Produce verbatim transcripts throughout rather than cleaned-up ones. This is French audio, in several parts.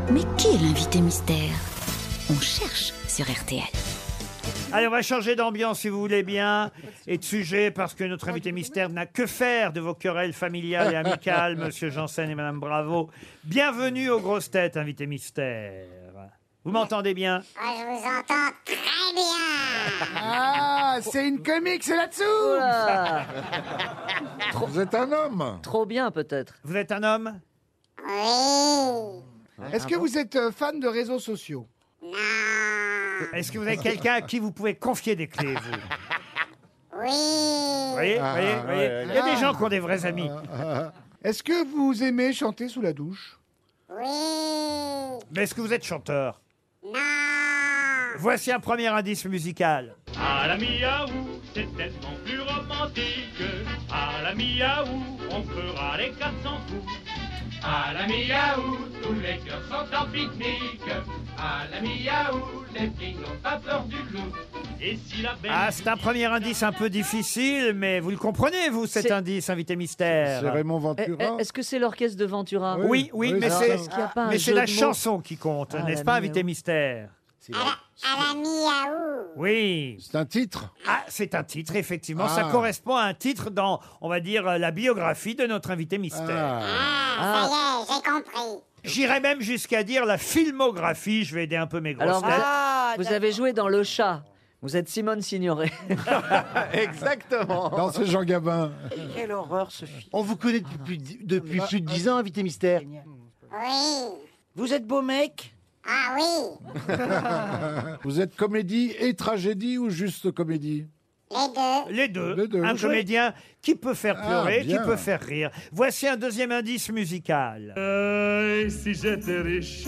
Mais qui est l'invité mystère? On cherche sur R T L. Allez, on va changer d'ambiance si vous voulez bien, et de sujet, parce que notre invité mystère n'a que faire de vos querelles familiales et amicales, Monsieur Janssen et Madame Bravo. Bienvenue aux grosses têtes, invité mystère. Vous m'entendez bien? Ah, je vous entends très bien. Ah, c'est une comique, c'est là-dessous. Oula. Vous êtes un homme. Trop bien, peut-être. Vous êtes un homme? Oui. Est-ce que vous êtes euh, fan de réseaux sociaux? Non. Est-ce que vous avez quelqu'un à qui vous pouvez confier des clés, vous? Oui. Vous voyez, vous voyez, vous voyez Il y a des gens qui ont des vrais amis. Est-ce que vous aimez chanter sous la douche? Oui. Mais est-ce que vous êtes chanteur? Non. Voici un premier indice musical. À la miaou, c'est tellement plus romantique. À la miaou, on fera les quatre cents coups. À la miaou, tous les cœurs sont en pique-nique. À la miaou, les filles n'ont pas peur du loup. Et si la belle... Ah, c'est un premier indice un peu difficile, mais vous le comprenez, vous, cet C'est- indice, invité mystère? C'est Raymond Eh, Ventura. eh, Est-ce que c'est l'orchestre de Ventura? Oui, oui, Oui, mais c'est c'est ça. Est-ce qu'il y a pas un mais c'est jeu la de mots chanson qui compte, Ah, n'est-ce la pas, miaou. invité mystère? À la, à la miaou. Oui. C'est un titre. Ah, c'est un titre, effectivement. Ça Ah. correspond à un titre dans, on va dire, la biographie de notre invité mystère. Ah. Ah, ça y est, j'ai compris. J'irais même jusqu'à dire la filmographie. Je vais aider un peu mes grosses Alors, vous, têtes. a- vous avez joué dans Le Chat. Vous êtes Simone Signoret. Exactement. Non, c'est Jean Gabin. Quelle horreur ce film. On vous connaît depuis, depuis plus de dix ans, invité mystère. Oui. Vous êtes beau mec? Ah oui. Vous êtes comédie et tragédie ou juste comédie? Les deux. Les deux. Les deux. Un Vous jouez. comédien qui peut faire Ah, pleurer, qui bien. peut faire rire. Voici un deuxième indice musical. Euh, si j'étais riche,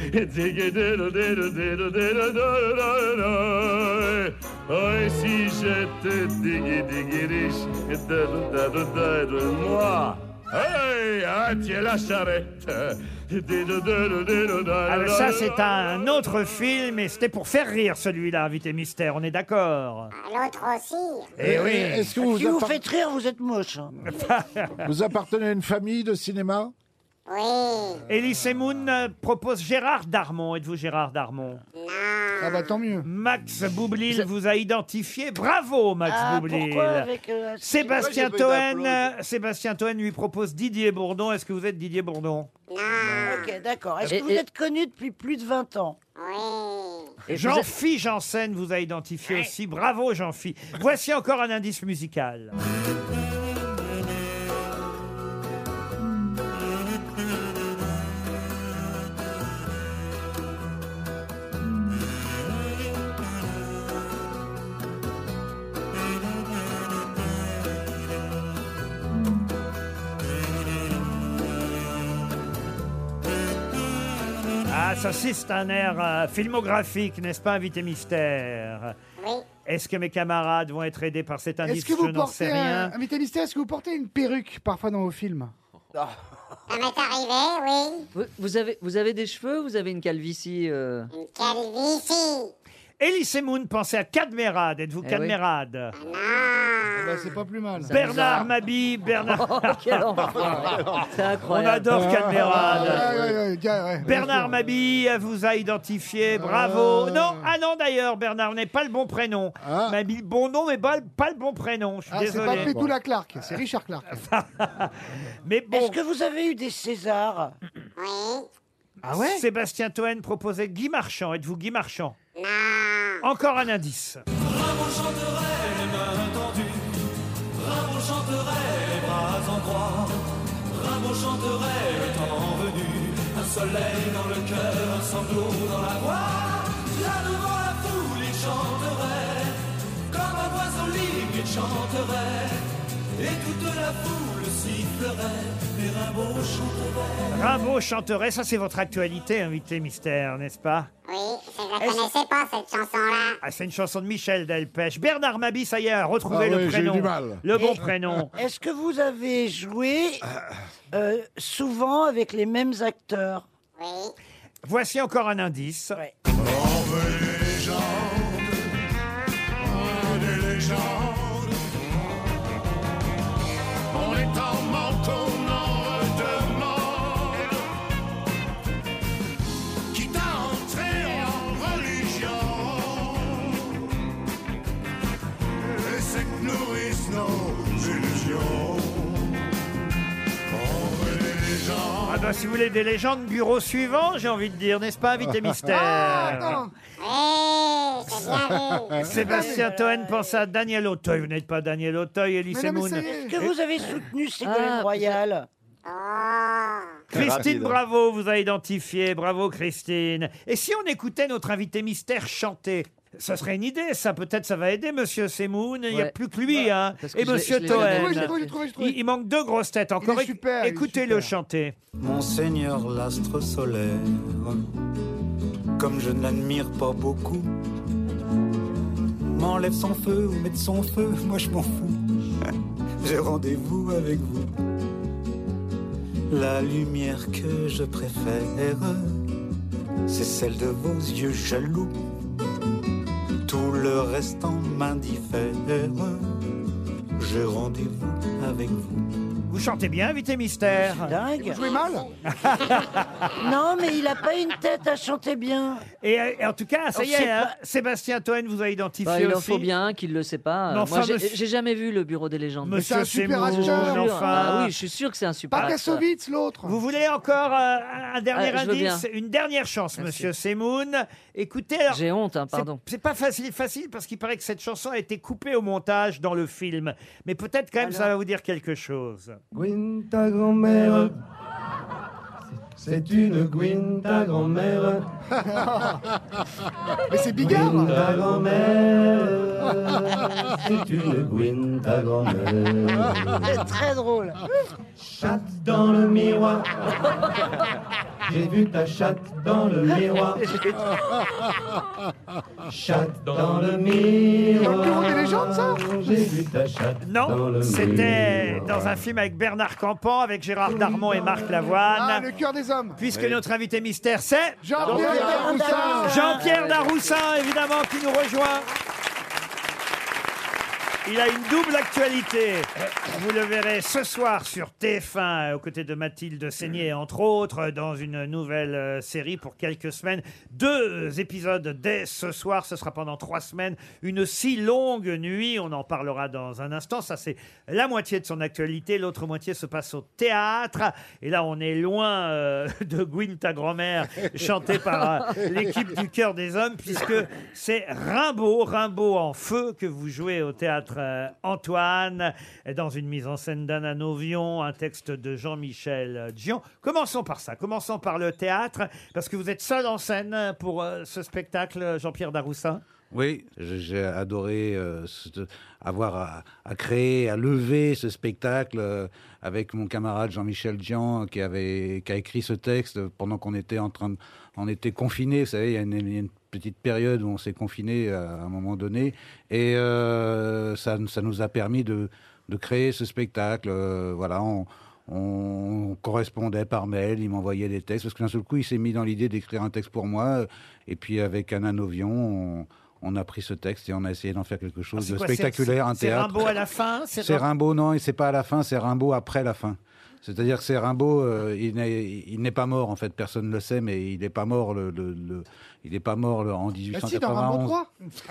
oh, si j'étais diggy diggy riche, moi, hey, ah, tiens la charrette. Ah, mais ça, c'est un autre film, et c'était pour faire rire, celui-là, invité mystère. On est d'accord? Ah, l'autre aussi. Eh oui. Est-ce que vous, Si vous appart- faites rire, vous êtes moche. hein. vous appartenez à une famille de cinéma? Oui. Elie Semoun euh, propose Gérard Darmon. Êtes-vous Gérard Darmon? Non. Ah bah tant mieux. Max Boublil vous a identifié. Bravo, Max Ah, Boublil. pourquoi avec... euh, Sébastien Pourquoi j'ai pas eu Toen, euh, Sébastien Toen lui propose Didier Bourdon. Est-ce que vous êtes Didier Bourdon? Non. Ok, d'accord. Est-ce Et- que vous et- êtes connu depuis plus de vingt ans? Oui. Et vous Jean-Phi Janssen vous a identifié aussi. Bravo, Jean-Phi. Voici encore un indice musical. Ah, ça aussi, c'est un air euh, filmographique, n'est-ce pas, invité mystère? Oui. Est-ce que mes camarades vont être aidés par cet indice? Est-ce que vous Je n'en sais portez, rien. un, invité mystère, est-ce que vous portez une perruque parfois dans vos films? Ça m'est arrivé, oui. Vous, vous avez, vous avez des cheveux ou vous avez une calvitie euh Une calvitie. Elie Semoun pensait à Cadmerade. Êtes-vous Eh oui. Cadmerade? Eh ben, c'est pas plus mal. Bernard Mabille, Bernard... Oh, quel enfer. C'est On incroyable. adore Cadmerade. Ouais, ouais, ouais, gars, ouais, bien Bernard sûr. Mabille vous a identifié, bravo. Euh. Non, ah non d'ailleurs, Bernard, vous n'avez pas le bon prénom. Ah. Mabille, bon nom, mais pas, pas le bon prénom. Je suis Ah, c'est pas désolé. Pétoula Clark, c'est Richard Clark. Mais bon, Est-ce que vous avez eu des Césars? Oui. Ah ouais? Sébastien Toen proposait Guy Marchand. Êtes-vous Guy Marchand? Non. Encore un indice. Bravo chanterait les mains tendues, bravo chanterait les bras en croix, bravo chanterait le temps venu, un soleil dans le cœur, un sanglot dans la voix, là devant la foule il chanterait, comme un oiseau libre il chanterait, et toute la foule sifflerait, et Rimbaud chanterait. Rimbaud chanterait, ça c'est votre actualité, invité mystère, n'est-ce pas? Oui, je ne la connaissais pas, cette chanson-là. Ah, c'est une chanson de Michel Delpech. Bernard Mabille, ça y est, a retrouvé Ah le oui, j'ai eu prénom. du mal. Le bon Et- prénom. Est-ce que vous avez joué euh, souvent avec les mêmes acteurs? Oui. Voici encore un indice. Ouais. On est en manque, on en redemande. bah, si vous voulez des légendes, bureau suivant, j'ai envie de dire, n'est-ce pas, invité mystère? Ah, non. Oui, c'est bien vu. Sébastien Toen pense à Daniel Auteuil. Vous n'êtes pas Daniel Auteuil, Elie Mais non, mais Semoun. ça y est. Que vous avez soutenu Ségolène Ah, Royal. Oh. Christine Rapide. Bravo vous a identifié. Bravo, Christine. Et si on écoutait notre invité mystère chanter? Ça serait une idée, ça. Peut-être ça va aider Monsieur Semoun. Il n'y a Ouais. plus que lui, hein. Parce que Et je l'ai- Monsieur je l'ai J'ai jamais Toen. trouvé, j'ai trouvé, j'ai trouvé, j'ai trouvé. Il, il manque deux grosses têtes encore. Il est super, il est Écoutez-le super. chanter. Monseigneur l'astre solaire, comme je ne l'admire pas beaucoup, m'enlève son feu ou met de son feu, moi je m'en fous. J'ai rendez-vous avec vous. La lumière que je préfère, c'est celle de vos yeux jaloux. Tout le restant m'indiffère. J'ai rendez-vous avec vous. Vous chantez bien, invité mystère. Dingue. Vous jouez mal? Non, mais il a pas une tête à chanter bien. Et, euh, et en tout cas, ça On y sait est, hein, pas. Sébastien Toen vous a identifié Bah, il en aussi. faut bien un qui ne le sait pas. Mais Moi, enfin, j'ai- monsieur- j'ai jamais vu le bureau des légendes. c'est Monsieur un super Semoun, acteur. Sûr. enfin. Ah oui, je suis sûr que c'est un super Pas acteur. Kassovitz, l'autre. Vous voulez encore euh, un dernier Ah, je veux indice, bien. une dernière chance, Merci. Monsieur Semoun. Écoutez, alors, J'ai honte, hein, c'est- pardon. c'est pas facile, facile parce qu'il paraît que cette chanson a été coupée au montage dans le film, mais peut-être quand même ça va vous dire quelque chose. Gwyn, ta grand-mère, c'est une Gwyn, ta grand-mère. Mais c'est Bigard. Gwyn, ta grand-mère, c'est une Gwyn, ta grand-mère. C'est très drôle. Chatte dans le miroir, j'ai vu ta chatte dans le miroir. Chatte dans le miroir. Dans le bureau des légendes, ça? J'ai vu ta chatte dans Non, le c'était miroir. dans un film avec Bernard Campan, avec Gérard Darmon et Marc Ah, Lavoine. le cœur des hommes. Puisque notre invité mystère, c'est Jean-Pierre Daroussin. Jean-Pierre Daroussin, évidemment, qui nous rejoint. Il a une double actualité. Vous le verrez ce soir sur T F un, euh, aux côtés de Mathilde Seigné, entre autres, dans une nouvelle euh, série pour quelques semaines. Deux épisodes dès ce soir. Ce sera pendant trois semaines. Une si longue nuit. On en parlera dans un instant. Ça, c'est la moitié de son actualité. L'autre moitié se passe au théâtre. Et là, on est loin euh, de Gwyn, ta grand-mère, chantée par euh, l'équipe du Cœur des Hommes, puisque c'est Rimbaud, Rimbaud en feu, que vous jouez au théâtre euh, Antoine, dans une mise en scène d'Anna Novion, un texte de Jean-Michel Dion. Commençons par ça, commençons par le théâtre, parce que vous êtes seul en scène pour euh, ce spectacle, Jean-Pierre Daroussin. Oui, j'ai j'ai adoré euh, ce- avoir à, à créer, à lever ce spectacle euh, avec mon camarade Jean-Michel Dian qui avait qui a écrit ce texte pendant qu'on était en train de, on était confinés. Vous savez, il y a une, il y a une petite période où on s'est confinés à, à un moment donné, et euh, ça, ça nous a permis de, de créer ce spectacle. Euh, voilà, on, on correspondait par mail, il m'envoyait des textes, parce que d'un seul coup, il s'est mis dans l'idée d'écrire un texte pour moi, et puis avec Anna Novion, on, on a pris ce texte et on a essayé d'en faire quelque chose Ah, c'est de quoi, c'est- spectaculaire, un c'est théâtre. Rimbaud à la fin, c'est C'est Rim- Rimbaud, non, et c'est pas à la fin, c'est Rimbaud après la fin. C'est-à-dire que c'est Rimbaud, euh, il n'est il n'est pas mort en fait, personne ne le sait, mais il n'est pas mort le, le- le- il n'est pas mort le- en Bah si, dans Rimbaud dix-huit cent quatre-vingt-onze. trois.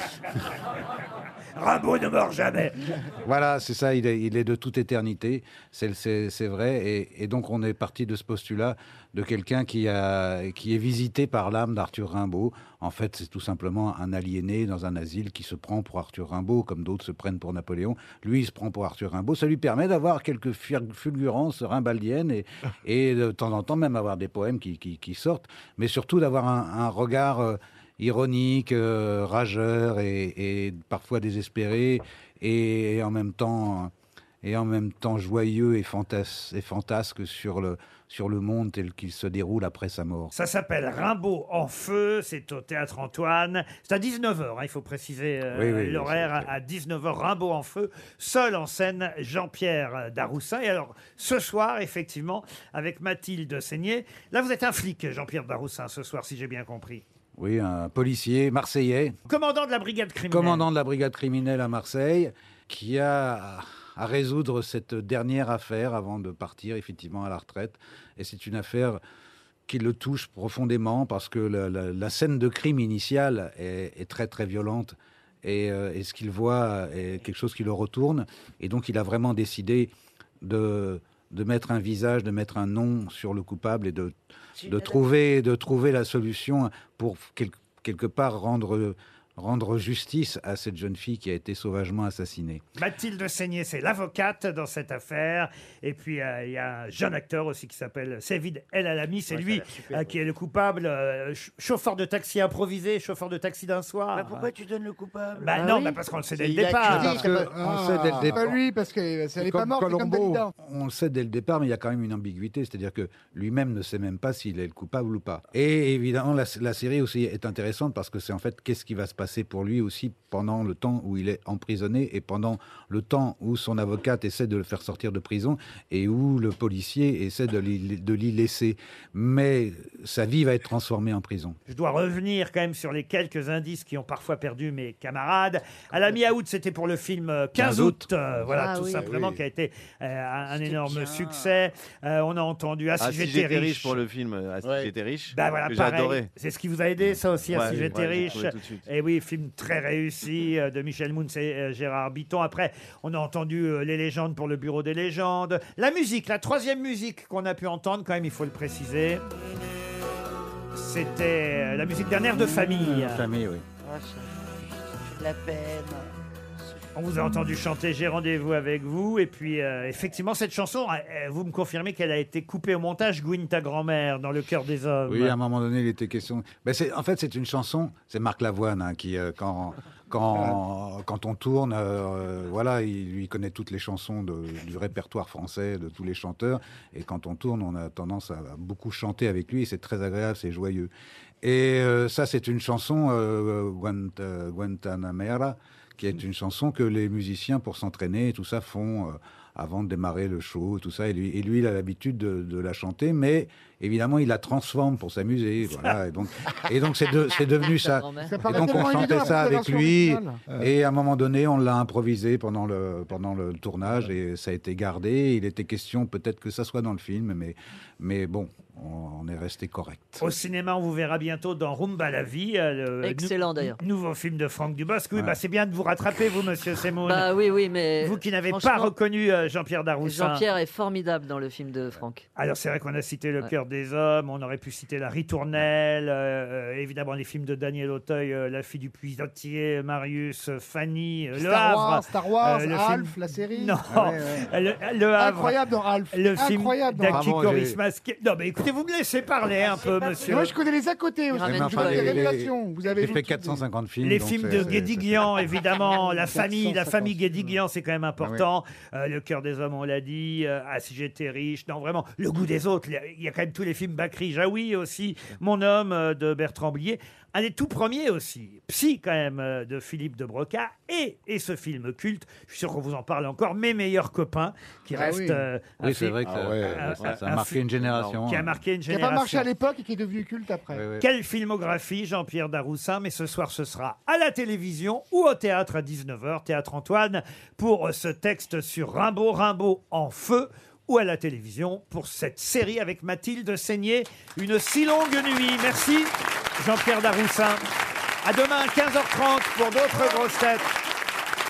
Rimbaud ne meurt jamais. Voilà, c'est ça, il est, il est de toute éternité, c'est c'est- c'est vrai, et, et donc on est parti de ce postulat de quelqu'un qui, a, qui est visité par l'âme d'Arthur Rimbaud. En fait, c'est tout simplement un aliéné dans un asile qui se prend pour Arthur Rimbaud, comme d'autres se prennent pour Napoléon. Lui, il se prend pour Arthur Rimbaud. Ça lui permet d'avoir quelques fur- fulgurances rimbaldiennes et, et de temps en temps même avoir des poèmes qui, qui- qui sortent, mais surtout d'avoir un, un regard euh, ironique, euh, rageur et, et parfois désespéré, et, et en même temps et en même temps joyeux et, fantas- et fantasque sur le sur le monde tel qu'il se déroule après sa mort. Ça s'appelle Rimbaud en feu, c'est au Théâtre Antoine. C'est à dix-neuf heures, hein, il faut préciser euh, Oui, oui, l'horaire, à dix-neuf heures, Rimbaud en feu. Seul en scène, Jean-Pierre Daroussin. Et alors, ce soir, effectivement, avec Mathilde Seigné. Là, vous êtes un flic, Jean-Pierre Daroussin, ce soir, si j'ai bien compris. Oui, un policier marseillais, Commandant de la brigade criminelle. commandant de la brigade criminelle à Marseille, qui a à résoudre cette dernière affaire avant de partir effectivement à la retraite. Et c'est une affaire qui le touche profondément parce que la, la- la scène de crime initiale est, est très très violente, et, euh, et ce qu'il voit est quelque chose qui le retourne, et donc il a vraiment décidé de de mettre un visage, de mettre un nom sur le coupable et de, C'est de, une trouver, de trouver la solution pour quel- quelque part rendre, rendre justice à cette jeune fille qui a été sauvagement assassinée. Mathilde Seigné, c'est l'avocate dans cette affaire. Et puis, euh, il y a un jeune acteur aussi qui s'appelle Sévid El Alami. C'est Ouais, ça a lui l'air super, euh, ouais. qui est le coupable. euh, ch- chauffeur de taxi improvisé, chauffeur de taxi d'un soir. Bah, pourquoi tu donnes le coupable Bah Ah non, oui bah parce qu'on le sait dès C'est le départ. inaccusé. Parce que on le sait dès le C'est départ. pas lui, parce que si elle n'est pas Comme morte, c'est comme Colombo, Dalida. on le sait dès le départ, mais il y a quand même une ambiguïté, c'est-à-dire que lui-même ne sait même pas s'il est le coupable ou pas. Et évidemment, la, la série aussi est intéressante parce que c'est en fait qu'est-ce qui va se passer pour lui aussi pendant le temps où il est emprisonné et pendant le temps où son avocate essaie de le faire sortir de prison et où le policier essaie de l'y, de l'y laisser. Mais sa vie va être transformée en prison. Je dois revenir quand même sur les quelques indices qui ont parfois perdu mes camarades. À la mi-août, c'était pour le film euh, quinze août, euh, voilà, Ah tout oui. simplement, Oui. qui a été euh, un, un C'était énorme bien. succès. Euh, on a entendu Ah, si, Ah, si j'étais j'étais riche riche. pour le film, ah, si Ouais. j'étais riche, Bah voilà, que j'ai pareil. adoré. C'est ce qui vous a aidé, ça aussi, ah, Ouais, si j'étais ouais, j'ai riche. trouvé tout de suite. Et oui, film très réussi euh, de Michel Mouns et euh, Gérard Bitton. Après, on a entendu euh, Les légendes pour le Bureau des légendes. La musique, la troisième musique qu'on a pu entendre, quand même, il faut le préciser, c'était euh, la musique d'un air de famille. Famille, oui. Ah, ça fait de la peine. On vous a entendu chanter J'ai rendez-vous avec vous. Et puis, euh, effectivement, cette chanson, euh, vous me confirmez qu'elle a été coupée au montage, Gwyn, ta grand-mère, dans Le cœur des hommes. Oui, à un moment donné, il était question. Ben c'est, en fait, c'est une chanson. C'est Marc Lavoine hein, qui, euh, quand, quand, quand on tourne, euh, voilà, il lui connaît toutes les chansons de- du répertoire français, de tous les chanteurs. Et quand on tourne, on a tendance à beaucoup chanter avec lui. Et c'est très agréable, c'est joyeux. Et euh, ça, c'est une chanson euh, Guanta- Guantanamera, qui est une chanson que les musiciens, pour s'entraîner et tout ça, font euh, avant de démarrer le show, tout ça. Et lui, et lui il a l'habitude de, de la chanter, mais évidemment, il la transforme pour s'amuser. Voilà. Et donc, et donc c'est, de- c'est devenu Ta ça. grand-mère. Ça Et paraît donc, on tellement évident chantait après ça la avec version lui. originale. Et à un moment donné, on l'a improvisé pendant le, pendant le tournage et ça a été gardé. Il était question peut-être que ça soit dans le film, mais, mais bon, on, on est resté correct. Au cinéma, on vous verra bientôt dans Rumba la vie. euh, le Excellent, nou- d'ailleurs. Nouveau film de Franck Dubosc. Oui, Ouais. bah, c'est bien de vous rattraper, vous, monsieur Semoun. Bah oui, oui, mais. vous qui n'avez pas franchement, reconnu euh, Jean-Pierre Daroussin. Jean-Pierre est formidable dans le film de Franck. Alors c'est vrai qu'on a cité Le Ouais. cœur des hommes, on aurait pu citer La Ritournelle, euh, euh, évidemment les films de Daniel Auteuil, euh, La fille du puisotier, Marius, euh, Fanny, euh, Le Star Havre. Wars, Star Wars, euh, le Alf, film- la série. Non, Ah ouais, ouais. Le, Le Havre. Incroyable dans Alf. Le film Incroyable dans d'Aki Alf. Bravo, Coris j'ai- masqué. Non mais écoutez, vous me laissez parler un peu, monsieur. Moi, je connais les à côté aussi. ramène Je tout connais à les les- révélations. Vous avez J'ai vu fait tout- quatre cent cinquante films. Les donc films c'est- de c'est- Guédiguian, évidemment, la famille, la quatre cent famille cinquante Guédiguian, c'est quand même important. Euh, le cœur des hommes, on l'a dit. Euh, ah, si j'étais riche. Non, vraiment, le goût des autres. Il y a- il y a quand même tous les films Bakri Jaoui aussi. Mon homme euh, de Bertrand Blier. Un des tout premiers aussi, Psy quand même, euh, de Philippe de Broca. Et, et ce film culte, je suis sûr qu'on vous en parle encore, Mes meilleurs copains, qui Ah reste oui. euh, un Oui, c'est film vrai que ça, Ah ouais, ça- ça un a marqué film une génération. qui a hein. marqué une Qui n'a génération. pas marché à l'époque et qui est devenu culte après. Ouais, ouais. Quelle filmographie, Jean-Pierre Daroussin, mais ce soir ce sera à la télévision ou au théâtre à dix-neuf heures, Théâtre Antoine, pour ce texte sur Rimbaud, Rimbaud en feu, ou à la télévision pour cette série avec Mathilde Seigné, Une si longue nuit. Merci Jean-Pierre Daroussin. À demain, quinze heures trente pour d'autres grosses têtes.